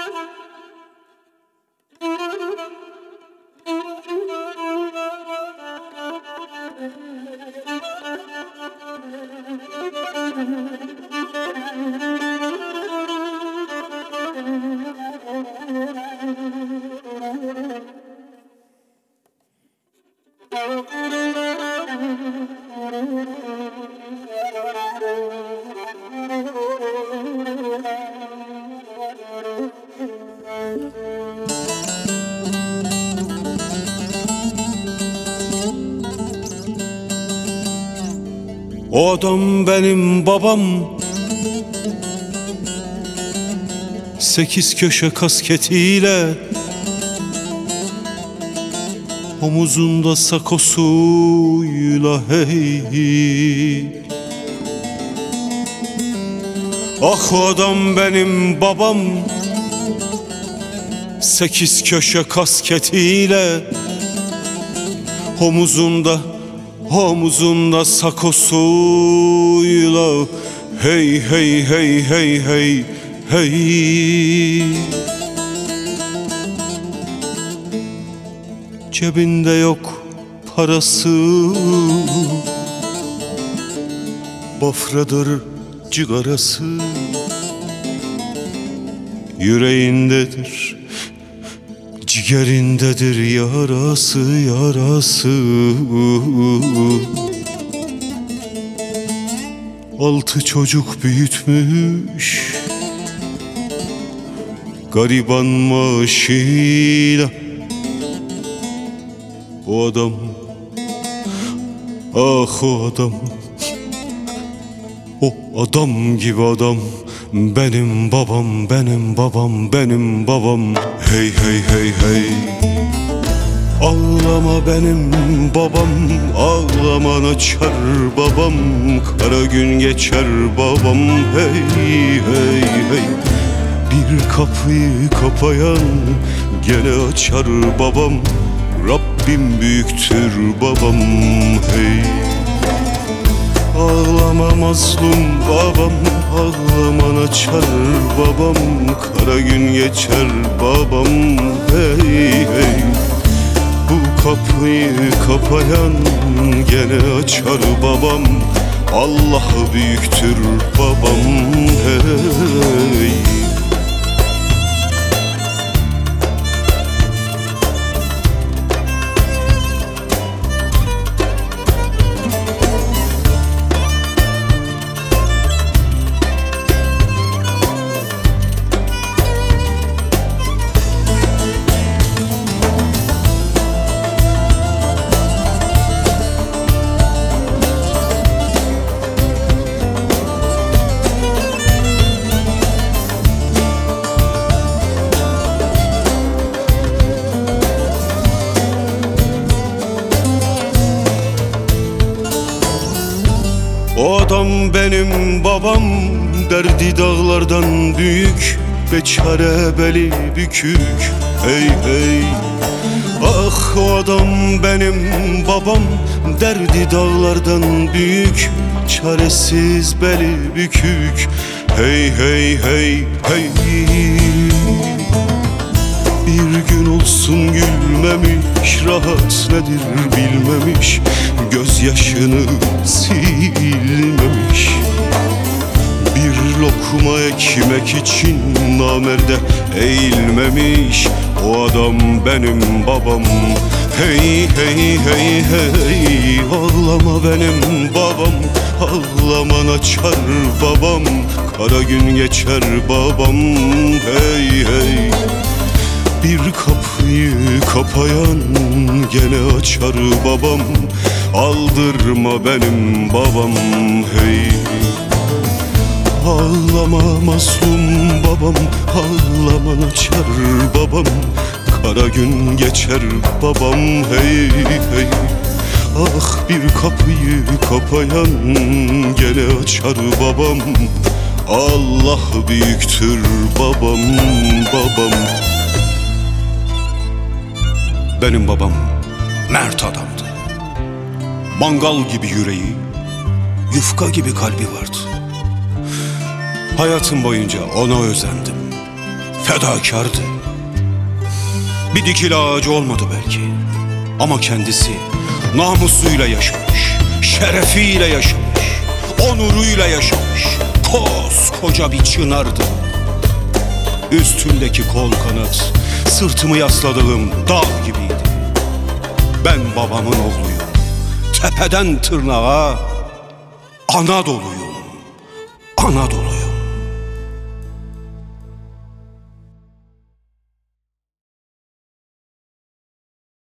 O adam benim babam, 8 köşe kasketiyle, omuzunda sakosuyla hey. Ah o adam benim babam, 8 köşe kasketiyle, omuzunda sakosuyla hey hey hey hey hey hey. Cebinde yok parası, bafradır cigarası, yüreğindedir, ciğerindedir yarası yarası. 6 çocuk büyütmüş gariban maaşıyla. O adam, ah o adam, o adam gibi adam benim babam, benim babam, benim babam. Hey hey hey hey. Ağlama benim babam, ağlaman açar babam, kara gün geçer babam. Hey hey hey. Bir kapıyı kapayan gene açar babam, Rabbim büyüktür babam. Hey. Ağlama mazlum babam, ağlaman açar babam, kara gün geçer babam. Hey hey. Bu kapıyı kapayan gene açar babam, Allah büyüktür babam. Hey. O adam benim babam, derdi dağlardan büyük, beçare beli bükük. Hey hey. Ah o adam benim babam, derdi dağlardan büyük, çaresiz beli bükük. Hey hey hey hey. Bir gün olsun gülmemiş, rahat nedir bilmemiş, gözyaşını silmemiş. Bir lokma ekmek için namerde eğilmemiş, o adam benim babam. Hey hey hey hey. Ağlama benim babam, ağlaman açar babam, kara gün geçer babam. Hey hey. Bir kapıyı kapayan gene açar babam, aldırma benim babam. Hey. Ağlama mazlum babam, ağlaman açar babam, kara gün geçer babam. Hey hey. Ah bir kapıyı kapayan gene açar babam, Allah büyüktür babam, babam. Benim babam mert adamdı. Mangal gibi yüreği, yufka gibi kalbi vardı. Hayatım boyunca ona özendim. fedakardı. Bir dikili ağacı olmadı belki, ama kendisi namusuyla yaşamış, şerefiyle yaşamış, onuruyla yaşamış. Koskoca bir çınardı. Üstümdeki kol kanat, sırtımı yasladığım dağ gibiydi. Ben babamın oğluyum, tepeden tırnağa Anadolu'yum, Anadolu'yum.